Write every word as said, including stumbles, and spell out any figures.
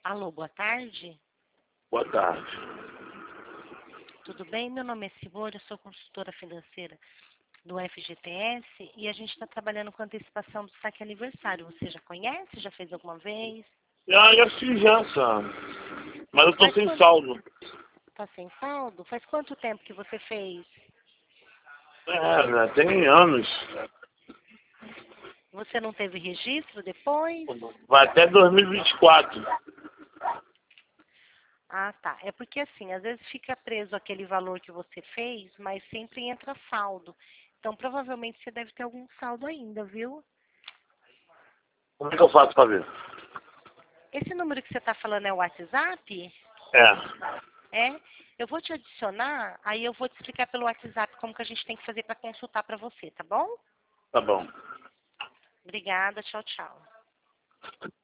Alô, boa tarde. Boa tarde. Tudo bem? Meu nome é Simone, eu sou consultora financeira do F G T S e a gente está trabalhando com antecipação do saque aniversário. Você já conhece? Já fez alguma vez? Ah, já fiz essa. Mas eu tô Faz sem quanto... saldo. Tá sem saldo? Faz quanto tempo que você fez? É, né? Tem anos. Você não teve registro depois? Vai até dois mil e vinte e quatro. Ah, tá. É porque assim, às vezes fica preso aquele valor que você fez, mas sempre entra saldo. Então, provavelmente você deve ter algum saldo ainda, viu? Como é que eu faço pra ver? Esse número que você está falando é o WhatsApp? É. É? Eu vou te adicionar, aí eu vou te explicar pelo WhatsApp como que a gente tem que fazer para consultar para você, tá bom? Tá bom. Obrigada, tchau, tchau.